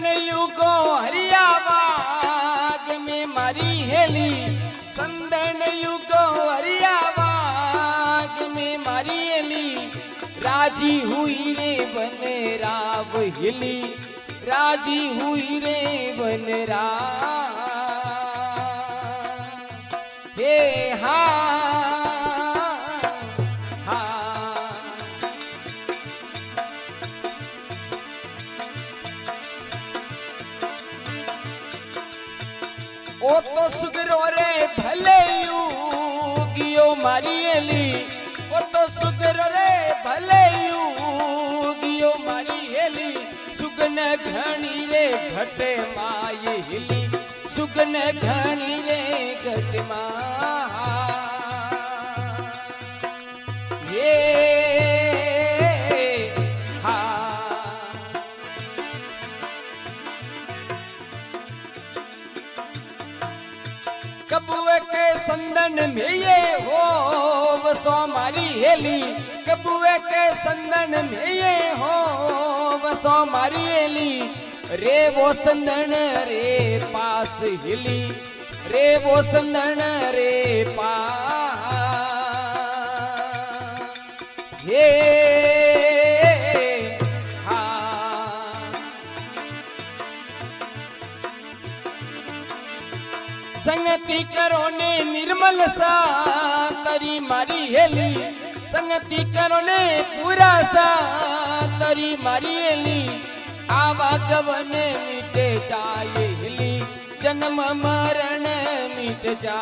संदन युगो हरिया बाग में मारी हेली, संदन युगो हरिया बाग में मारी हेली, राजी हुई रे बन राव हिली, राजी हुई रे बन राव। हे ओ तो सुगरो रे भले युगियो मारी हेली, ओ तो सुगरो रे भले युगियो मारी हेली, सुगन घणी रे घट माये हिली, सुगन घणी रे घट मा। कबुए के संदन में ये हो बसो मारी हेली, कबुए के संदन में ये हो बसो मारी हेली, रे वो संदन रे पास हिली, रे वो संदन रे पास। हे संगति करो ने निर्मल सा तरी मारी हेली, संगति करो ने पूरा सा तरी मारी हेली, आवागवन मिटे जाए हिली, जन्म मरण मिट जा।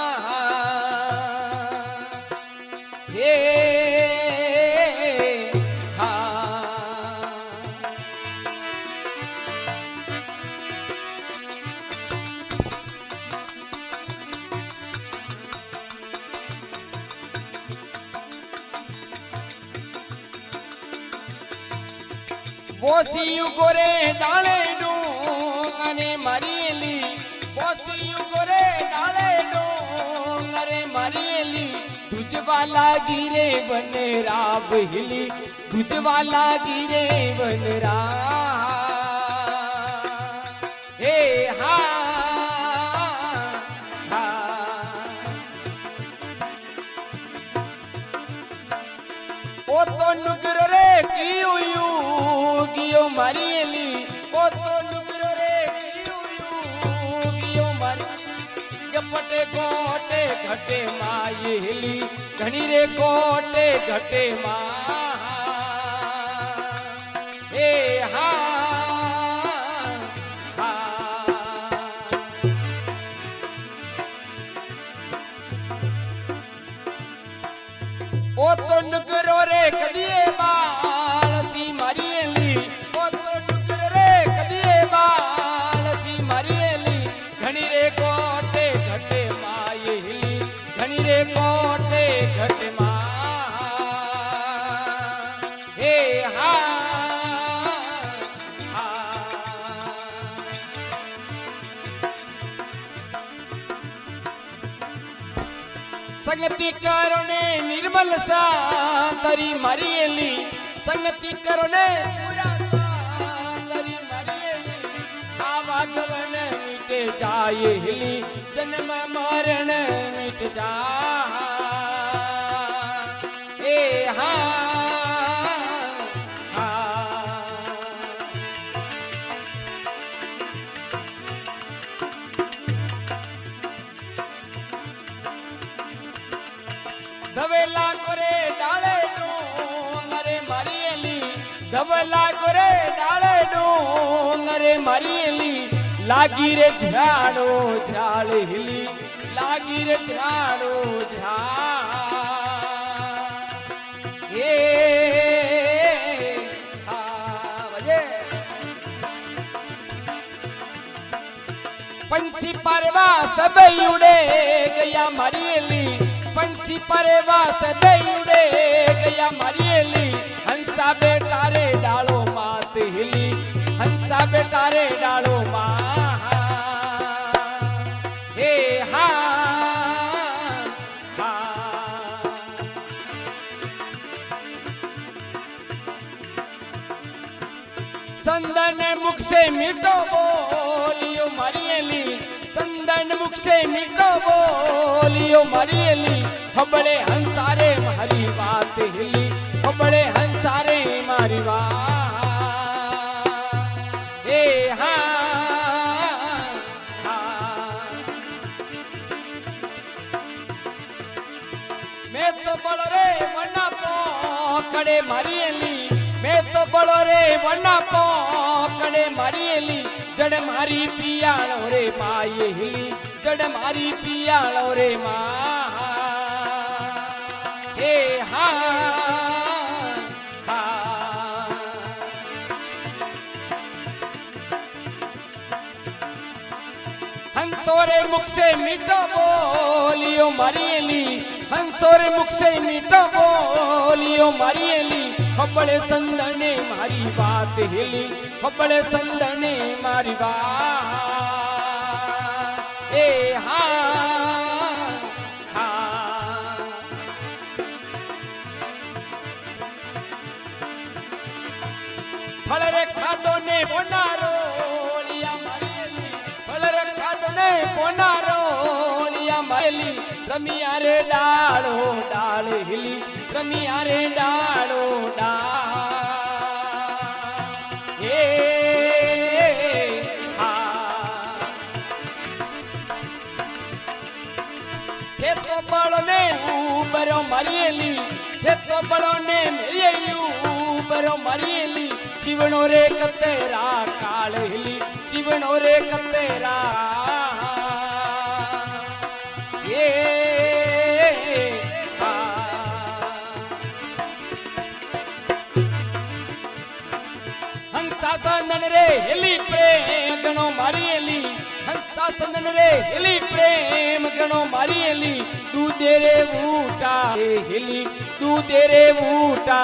बोसियु गोरे डाले डूंगरे मारियली, बोसियु गोरे डाले डूंगरे मारियली, तुझवाला गिरे बन राव हिली, तुझवाला गिरे बन राव। हे ओ तो नुगर रे कियो गियो मारियली, ओ तो नुगर रे कियो मारी, गपटे कोटे घटे माये हिली, घणी रे कोटे घटे मा। हे ओ तो नुगरो रे कदिए बालसी मारियली, ओ तो नुगरो रे कदिए बालसी मारियली, घणी रे कोटे घटे माये हिली, घणी रे कोटे घटे मा। हे संगति करो ने निर्मल सा तरी मारियली, संगति करो ने पूरा सा तरी मारियली, आवागवन मिटे जाए हिली, जन्म मरण मिट जा। हे धवेला करे डाले डूंगरे मारियली, धवेला करे डाले डूंगरे मारियली, लागी रे झाड़ो झाड़ हिली, लागी रे झाड़ो झाड़। पंछी परवा सब उड़े गया मारियली, पंछी परवा सब उड़े गया मारियली, हंसा बेटा रे डालो मात हिली, हंसा बेटा रे डालो मा। हे संदन मुख से मीठो बोलियो मारियली, संदन मुख से मीठो बोलियो मारियली, बड़े हंसारे मारी बात हिली, बड़े हंसारे मारी बात। मैं तो बड़ो रे वना पोकड़े मारियली, मैं तो बड़ो रे वना पोकड़े मारियली, जड़ मारी पियालो रे माये हिली, जड़ मारी पियालो रे माँ। हे हाँ हाँ हंसोरे मुख से मीठो बोलियो मारियली, हंसोरे मुख से मीठो बोलियो मारियली, बड़े संदने मारी बात हिली, बड़े संदने मारी बात। ए हाँ हाँ फल रखा दो ने बोनारो लिया मारियली, फल रखा दो ने बोनारो लिया मारियली, रमिया रे डालो डाल हिली, रमिया रे डालो डाल। हे तो बड़ो ने ऊबरो मारियली, हे तो बड़ो ने ऊबरो मारियली, जीवनो रे कतेरा काल हिली, जीवनो रे कतेरा। हंसा संदन रे हिली प्रेम गणो मारियली, हंसा संदन रे हिली प्रेम गणो मारियली, तू तेरे बूटा हिली, तू तेरे बूटा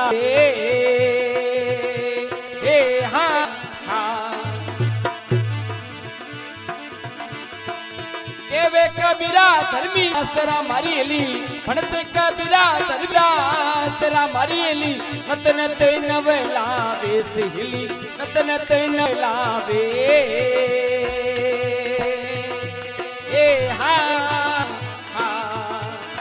हाँ हाँ केवे कबीरा धर्मी असरा मारियली, फणत कबीरा धर्मीरा असरा मारियली, नत नत नवलावे से हिली, नत नत नवलावे। ए हाँ हाँ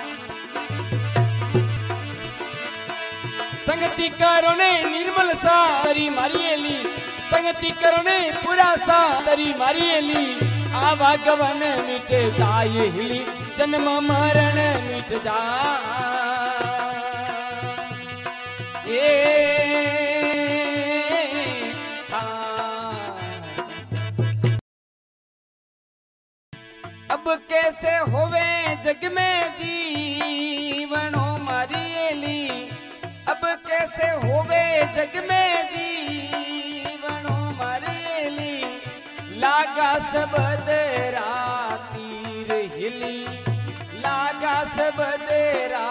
संगति करो ने निर्मल सा तरी मारियली, संगति करो ने पूरा सा तरी मारियली, आवागवन मिट जाए हिली, जन्म मरण मिट जाए। अब कैसे होवे जग में जीवनो मारियली, अब कैसे होवे जग में जीवनो मारियली, लागा सबदरा तीर हिली, लागा सबदरा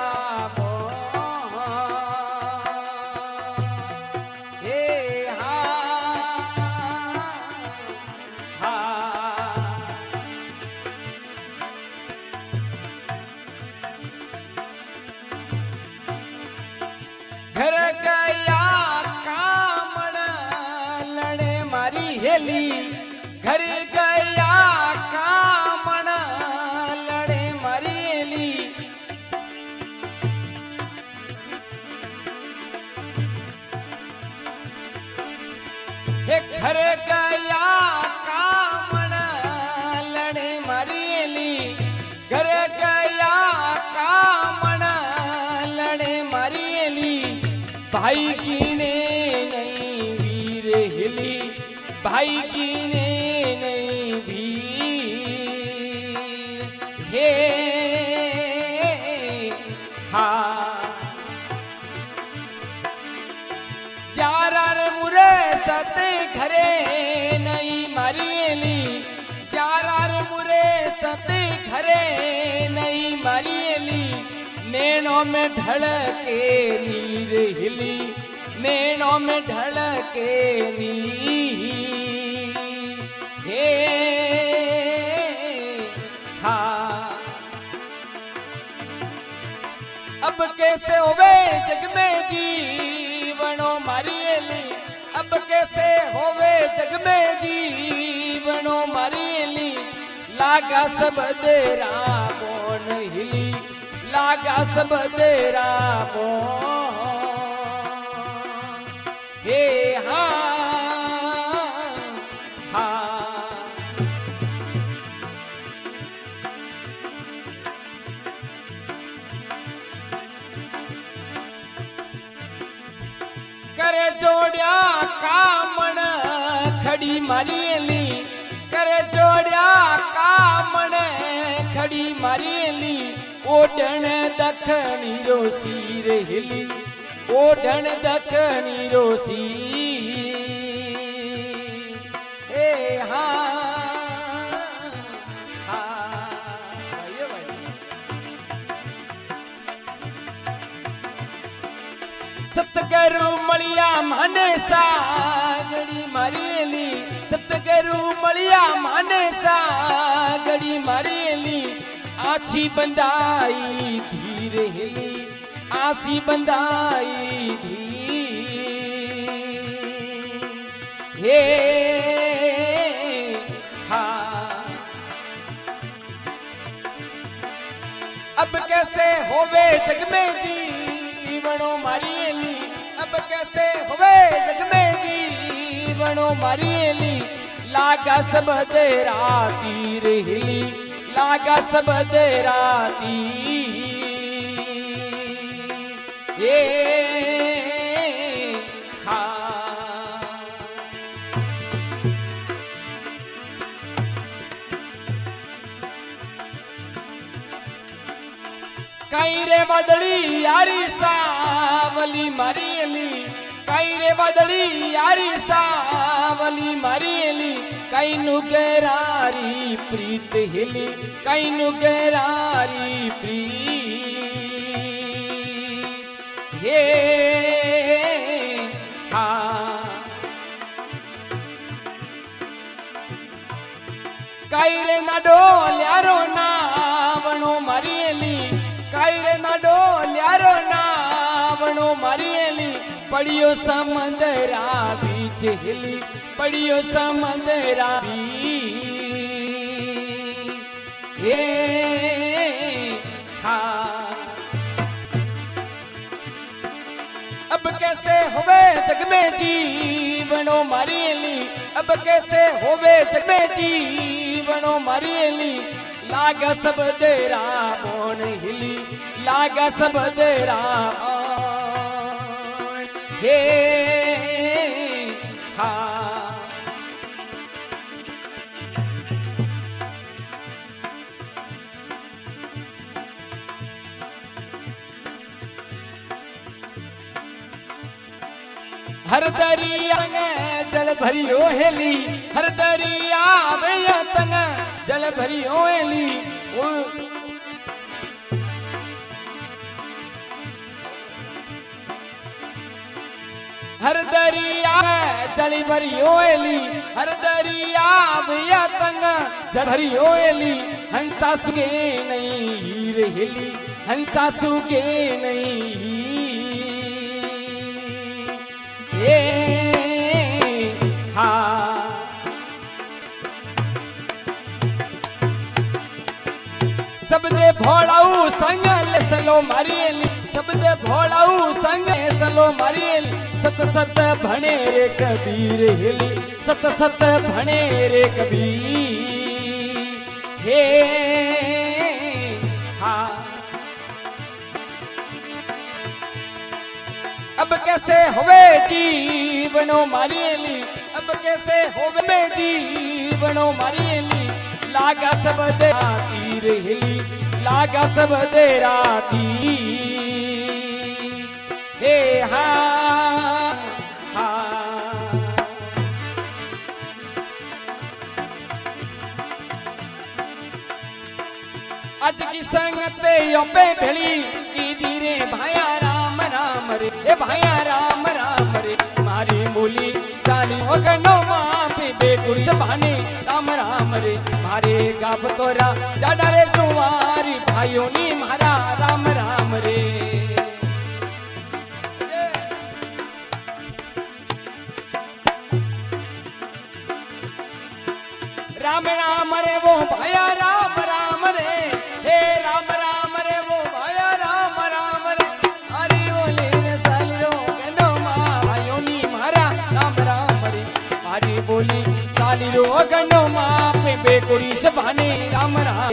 घर गया कामण लड़े मारी हेली, घर गया कामण लड़े मारी हेली, घर गया कामण लड़े मारी हेली, घर गया कामण लड़े मारी हेली, भाई कीने नहीं वीर हिली, भाई कीने नहीं वीर। हे हाँ चारार मुरे सते घरे नहीं मारियली, चारार मुरे सते घरे नहीं मारियली, नैनों में ढलके नीर हिली, नैनों में ढलके नीर। हे हाँ अब कैसे होवे जग में जीवनो मारियली, अब कैसे होवे लागा सब देरा बोन हिली लागा सब देरा बोन हे करे जोड़िया कामण खड़ी मारियली करे जोड़िया कामण खड़ी मारियली ओढ़ण दखनी रोसी रे हिली ओढ़ण दखनी रोसी ए सतगुरु मलिया माने सागड़ी मारियली सतगुरु मलिया माने सागड़ी मारियली आछी बंदाई धीर हिली आसी बंदाई हे अब कैसे होवे जग में जीवनो मारियली अब कैसे होवे जग में जीवनो मारियली लागा सब देरा तीर हिली लागा सब देरा ये कई रे बदली यारी सावली मारियली कई रे बदली यारी सावली मारियली कई नुगरारी प्रीत हिली कई नुगरारी प्रीत हे कई रे नडो ल्यारो नावणो मारियली कायरे नाडो ल्यारो नावणो मारियली पड़ियो समंदरा बीच हिली पड़ियो समंदरा बीच हे अब कैसे होवे जग में जीवनो मारियली अब कैसे होवे जग में जीवनो मारियली लागा सब देरा बोन हिली लागा सब देरा बोन हे हर दरिया जल भरियो हेली हर दरिया तंग जल भरियो हेली हर दरिया जल भरियो हेली हर दरिया तंग जल भरियो हेली हंसा सुगे नहीं हीर हिली हंसा सुगे नहीं सब दे भोलाऊ संग सलो मारियली सब दे भोलाऊ संग सलो मारियली सत सत भणे रे कबीर हिली सत सत भणे रे कबीर हे अब कैसे होवे जीवनो मारियली अब कैसे होवे जीवनो मारियली लागा सब देरा तीर हिली लागा सब देरा तीर हे आज की संगते योपे भेली की धीरे भाया राम राम रे ए भाया राम राम रे मारी मूली साली ओगनो मां पे बेगुरी बहाने राम राम रे मारे गाब तोरा जाडा रे दुआरी भाइयों नी मारा राम राम रे राम राम रे वो भाया राम थारी बोली साली रो गनो माँ पे बेकुड़ी सभाने राम राम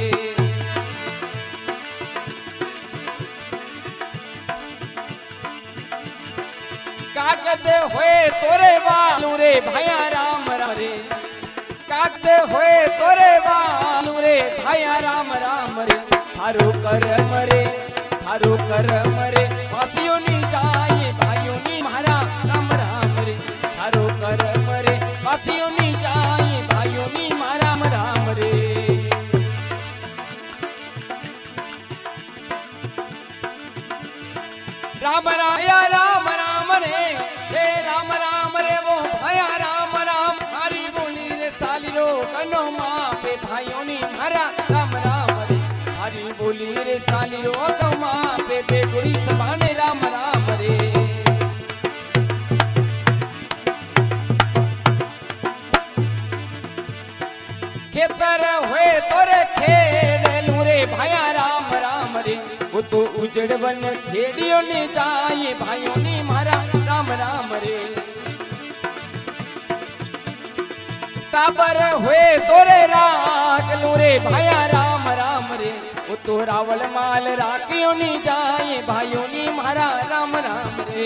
कागद होए तोरे वालू रे भाया राम राम रे कागद होए तोरे वालू रे भाया राम राम रे थारो कर मरे फांसियों नी जाए भाइयों नी मारा राम राम रे थारो कर मरे फांसियों नी जाए भाइयों नी मारा राम रे राम राया राम राम रे हे राम राम रे वो भया राम राम हरी बोली रे साली रो कनो माँ पे भाइयों नी मारा राम राम रे हरी बोली रे साली रो कनो माँ पे बेकुड़ी सभाने राम राम रे खेतर हुए तोरे खेड़ लूरे भया राम राम रे वो तो उजड़ बन खेड़ियों ने जाए भाइयों ने मारा राम राम रे ताबर हुए तोरे राग लूरे भया राम राम रे वो तो रावल माल राखियों ने जाए भाइयों ने मारा राम राम रे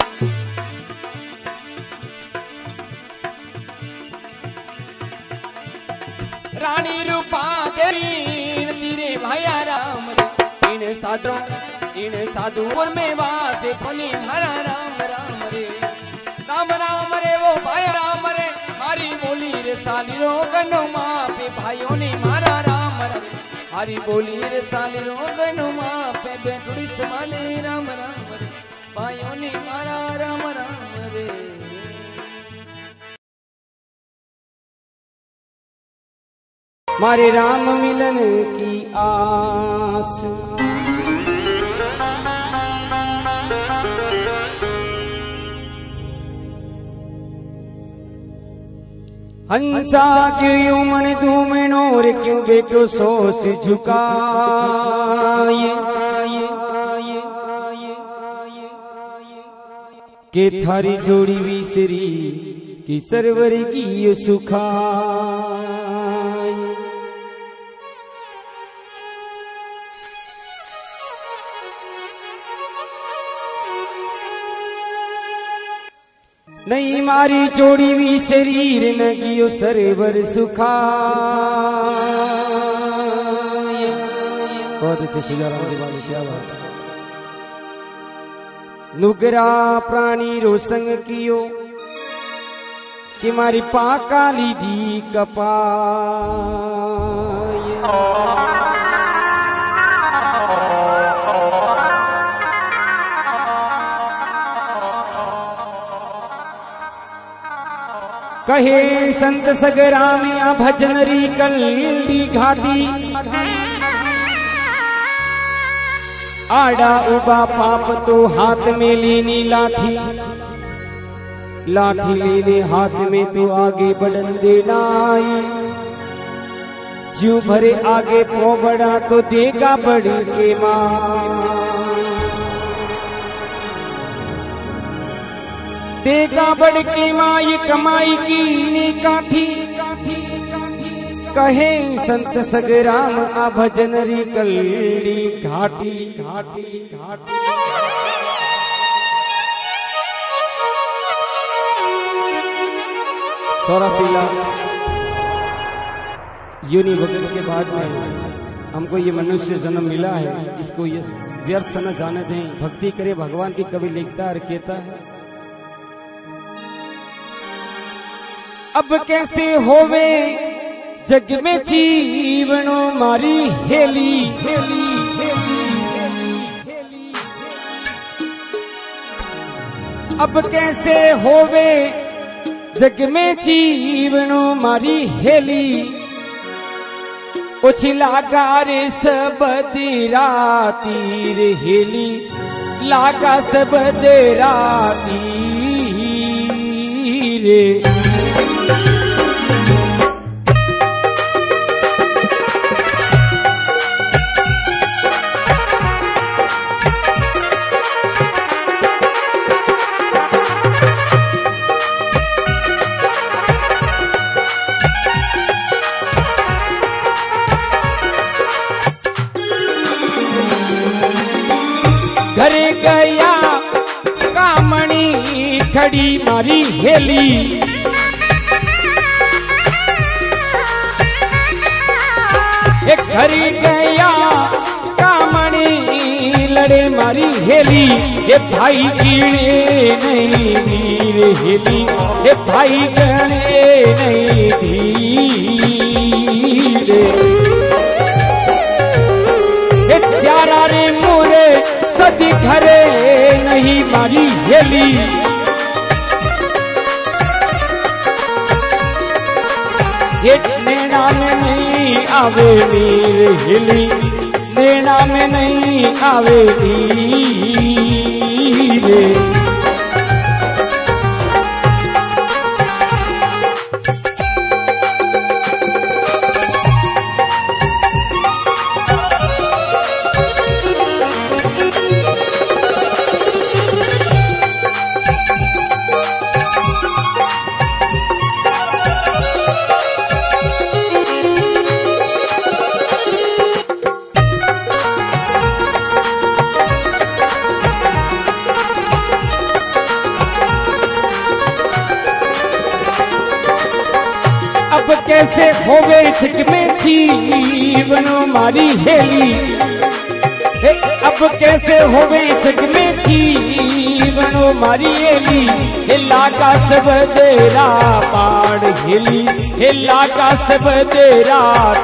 रानी रूपा तेरी तेरे भया राम रे इन साधुओं में वासे फनी हरा राम राम रे वो भाई राम रे हरी बोली रे साली रो गनो माँ पे भाइयों ने मारा राम रे हरी बोली रे साली रो गनो माँ पे बेटुड़ी समाने राम राम रे भाइयों ने मारा राम राम रे मारे राम मिलन की आस हंसा क्यों यूं मन धूमन और क्यों बेटो सोच झुकाए के थारी जोड़ी विसरी कि सरवर की सुखाए नहीं मारी जोड़ी भी शरीर न कियो सरवर सुखाए बहुत अच्छे सुजाराम जी वाली क्या बात है नुगरा प्राणी रो संग कियो कि मारी पाकाली दी कपाए कहे संत सगरा में भजनरी कल्ली घाटी आड़ा उबा पाप तो हाथ में लेनी लाठी लाठी लेने हाथ में तो आगे बढ़न देना ज्यों भरे आगे पो बढ़ा तो देगा बढ़ के मां देगा बढ़ के माँ ये कमाई की ने काठी कहे संत सगराम आ भजनरी कल्ली घाटी घाटी घाटी सौरासीला योनि भगत के बाद में हमको ये मनुष्य जन्म मिला है इसको ये व्यर्थ न जाने दें भक्ति करे भगवान की कवि लिखता और कहता है अब कैसे होवे जग में जीवनो मारी हेली हेली हेली हेली अब कैसे होवे जग में जीवनो मारी हेली उछला गारे सब राती रे हेली लागा सब राती रे खड़ी मारी हेली एक घरी गया कामणी लड़े मारी हेली ये भाई कीड़े नहीं वीर हेली ये भाई गणे नहीं धीरे ये चारा रे मोरे सदी घरे नहीं मारी हेली ये नैना में नहीं आवे वीर हिली नैना में नहीं आवे वीर कैसे होवे छिक में जीवनो मारी हेली अब कैसे होवे छिक में जीवनो मारी हेली हिला का सब देरा पाड़ हेली हिला का सब देरा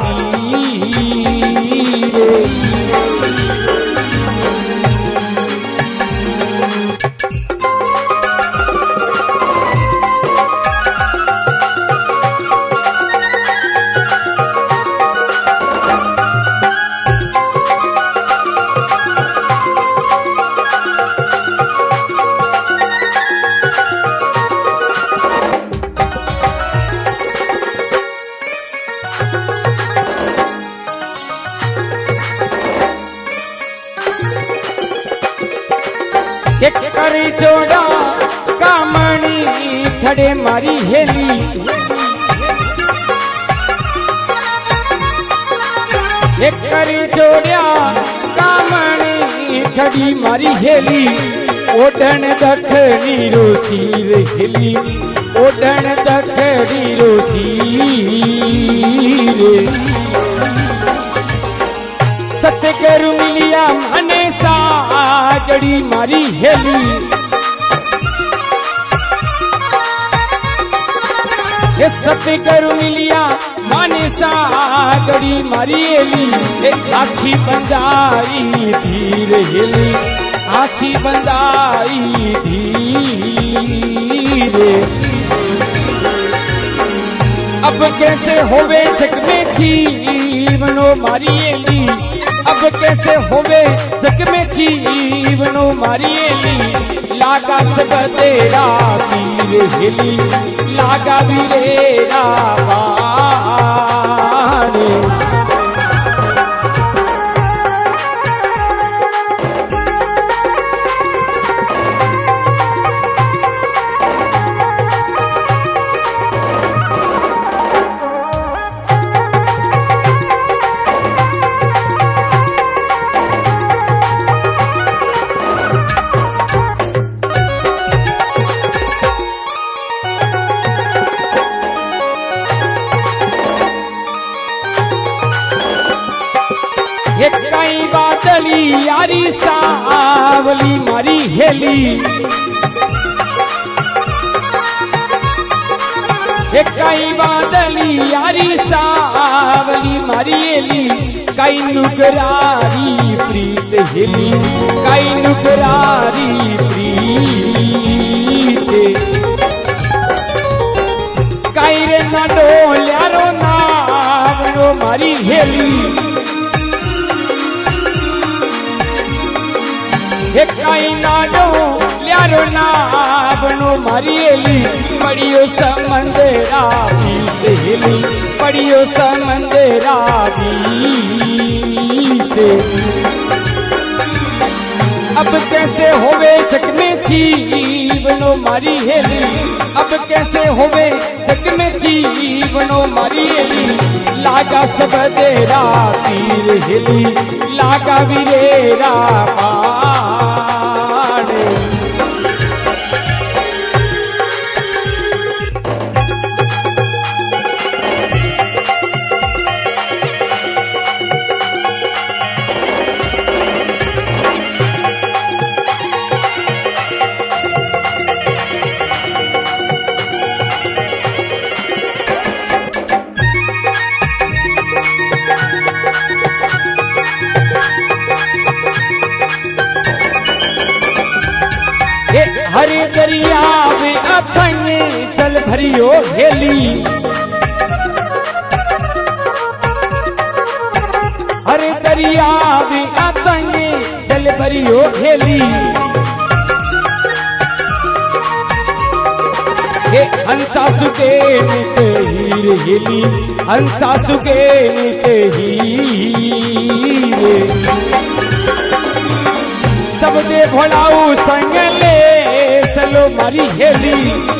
तीरे करी जोड़ा कामणी खड़े मारी हेली एक करी जोड़ा कामणी खड़ी मारी हेली ओढ़न दखनी रोसीर हेली ओढ़न दखनी रोसीर सतगुरु मिलिया मने साजड़ी मारी हेली ये सतगुरु मिलिया मने साजड़ी मारी हेली आछी बंदाई धीर हेली आछी बंदाई धीरे अब कैसे होवे जग में जीवनो मारी हेली अब कैसे होवे जग में जीवनो मारी हेली लागा सब तेरा वीर हेली लागा वीरेरा बाणे कई बादली यारी सावली मारी हेली कई बादली यारी सावली मारी हेली कई नुकरारी प्रीत हेली कई नुकरारी प्रीत कई रे ना डोल्यारो नावनो मारी हेली कई नाडो ल्यारो नावनो मारी हेली पड़ियो समंदरा बीत हेली पड़ियो समंदरा बीत अब कैसे होवे जग में जीवनो मारी हेली अब कैसे होवे जग में जीवनो मारी हेली लागा सब देरा पीर हेली लागा वीरेरा बाणे भरियो हेली अरे दरिया भी आतंगी जल भरियो हेली हे हंसा सुके नित हीर हेली हंसा सुके नित हीर सब दे भोलाऊ संग ले चलो मारी हेली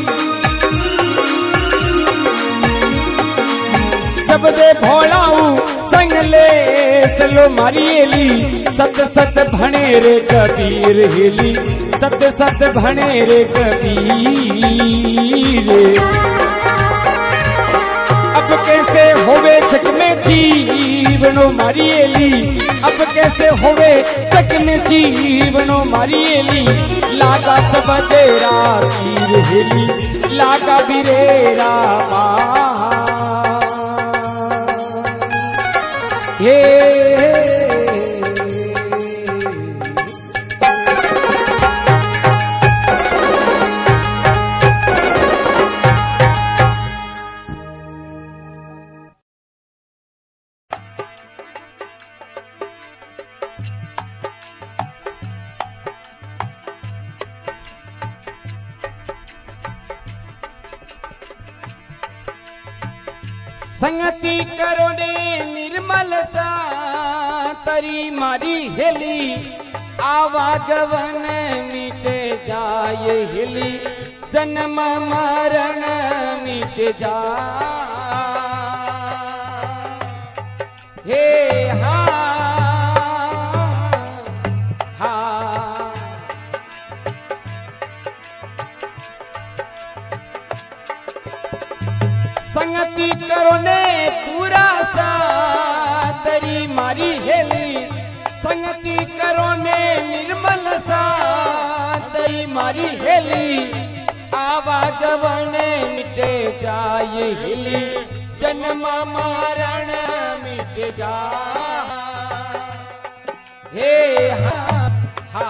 सब दे भोलाऊ संग ले चलो मारी हेली सत सत भणे रे कबीर हेली सत सत भणे रे कबीर अब कैसे होवे चक में जीवनो मारी हेली अब कैसे होवे चक में जीवनो मारी हेली लागा सब तेरा तीर हेली लागा बिरेरा हे संगति करो ने निर्मल सा तरी मारी हेली आवागवन मिटे जाए हेली जन्म मरण मिट जा हे हा संगति करो ने पूरा सा तरी मारी हेली संगति करो ने निर्मल सा तरी मारी हेली आवागवन मिटे जाए हेली जन्म मरण मिट जा हे हा हा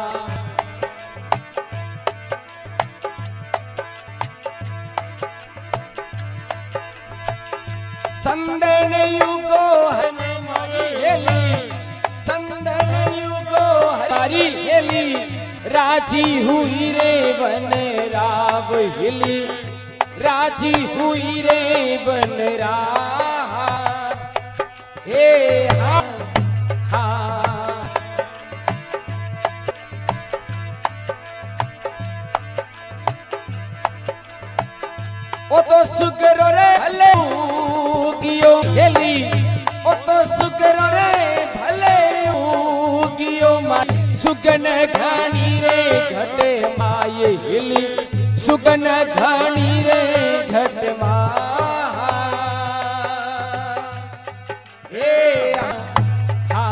संदन युगो हन मारी हेली संदन युगो हमारी हेली राजी हुई रे बन राव हेली राजी हुई रे बन रा हे हा हा ओ तो सुगरो रे हले गियो हेली ओ तो सुगरो रे भले गियो माई सुगन घानी रे घटे माये हेली सुगन घानी रे घट मा हे हा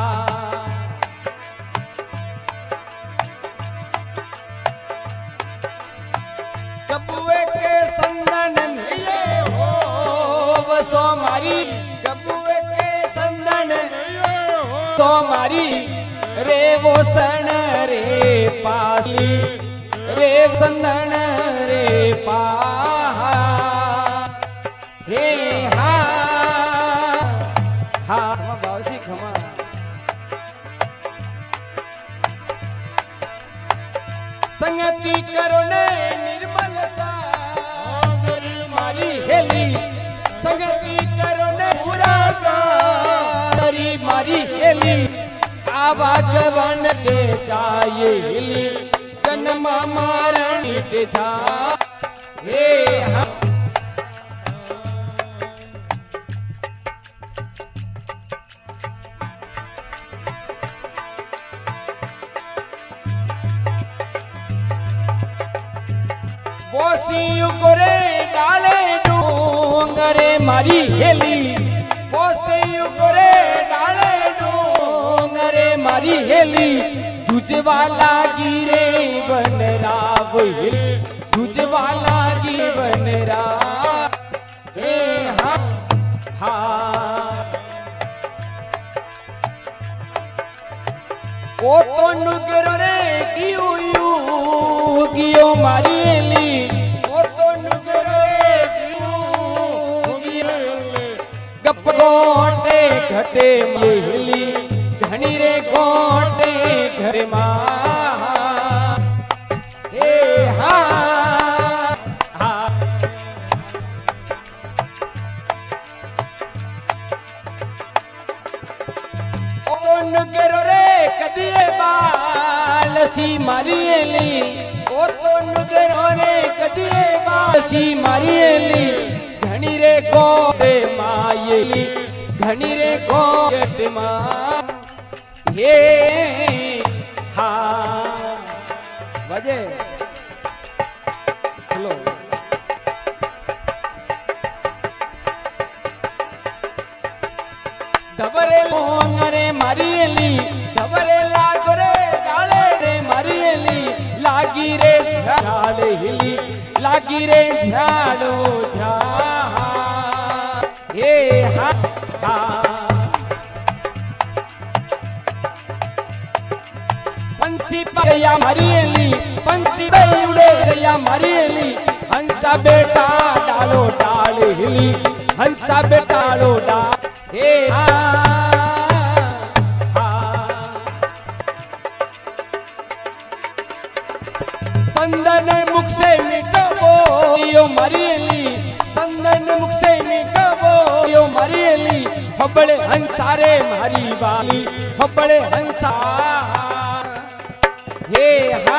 कबुए के संदन में ये हो वसो मारी कबुए के संदन तो मारी रे वो सन रे पाली रे संदन रे पा हे हा हा बाबूजी खमा संगति करो ने निर्मल सा मारी हेली संगति करो ने पूरा सा तरी मारी हेली आवागवन के जाए हेली जन्म मरण के जा हे हा बोसी उगरे डाले डूंगरे मारी हेली बोसी उगरे डाले डूंगरे मारी हेली तुझवाला गिरे बन राव हेली तुझवाला गिरे बन रा हे हा हा ओ तो नुगरो रे गियो मारी हेली ओ तो नुगरो रे कटे हेली घनी रे गोटे घर मां हे हा नुगरो रे कदिए बाल सी मारियली ओ तो नुगरो रे कदिए बाल सी मारियली घनी रे गोटे मायली घनी रे गोटे मां हे हा बजे चलो डबरे लोंगरे मारियली डबरे लागरे डाले रे मारियली लागी रे झाड़ हिली लागी रे झाड़ो झा हे हा हा पंछी पाया मारियली पंछी उड़े रया मारियली हंसा बेटा डालो डाल हिली हंसा बेटालो डाल हे हा संदन मुख से मिटबो यो मरियली संदन मुख से मिटबो यो मरियली हबड़े हंसारे मारी वाली हबड़े हंसा हे हा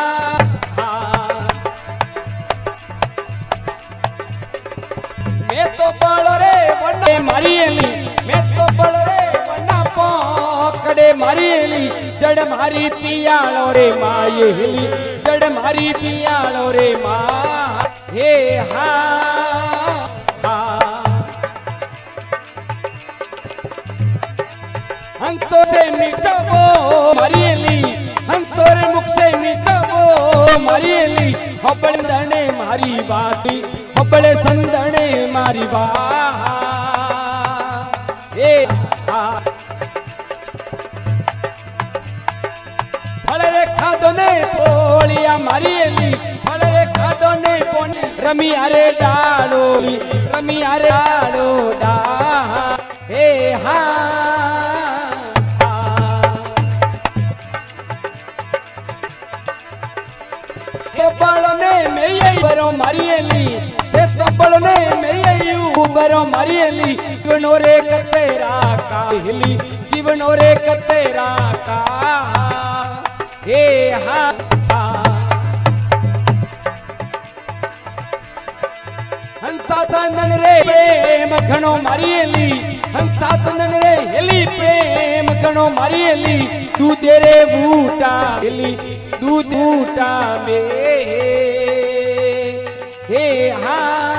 मैं तो बड़ो रे वन्ना मारियली मैं तो बड़ो रे वन्ना पकड़े मारियली जड़ मारी पियालो रे मायली जड़ मारी पियालो रे मां हे हा हा हंसो से मिटबो मारियली हंसो रे मुख से मिटबो मारियली हबड़े मारी बाती हबड़े संदने मारी बा ए हा फड़े खादो ने पोलिया मारियली फड़े खादो ने पोन रमी अरे डालोली रमी अरे डालो डा ए हा में यही बरो मारियली तबड़ने में यही बरो मारियली जीवनोरे कतेरा का हिली जीवनोरे कतेरा का हे हा हंसा तंदन रे प्रेम घणो मारियली हंसा तंदन रे हिली प्रेम घणो मारियली तू तेरे बूटा हिली दूध बूटा में हे हा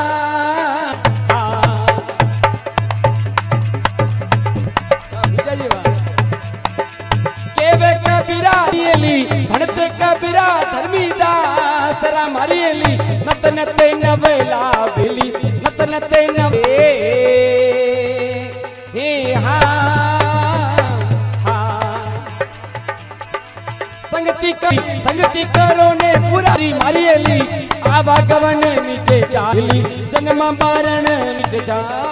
केवे कबीरा दियली भणते कबीरा धर्मीदास रा मारियली नत नते नवेला भेली नत नते नवे हे हा संगति करो ने पुरारी मारियली आवागवन मिटे जाली जन्म बारण मिटे जा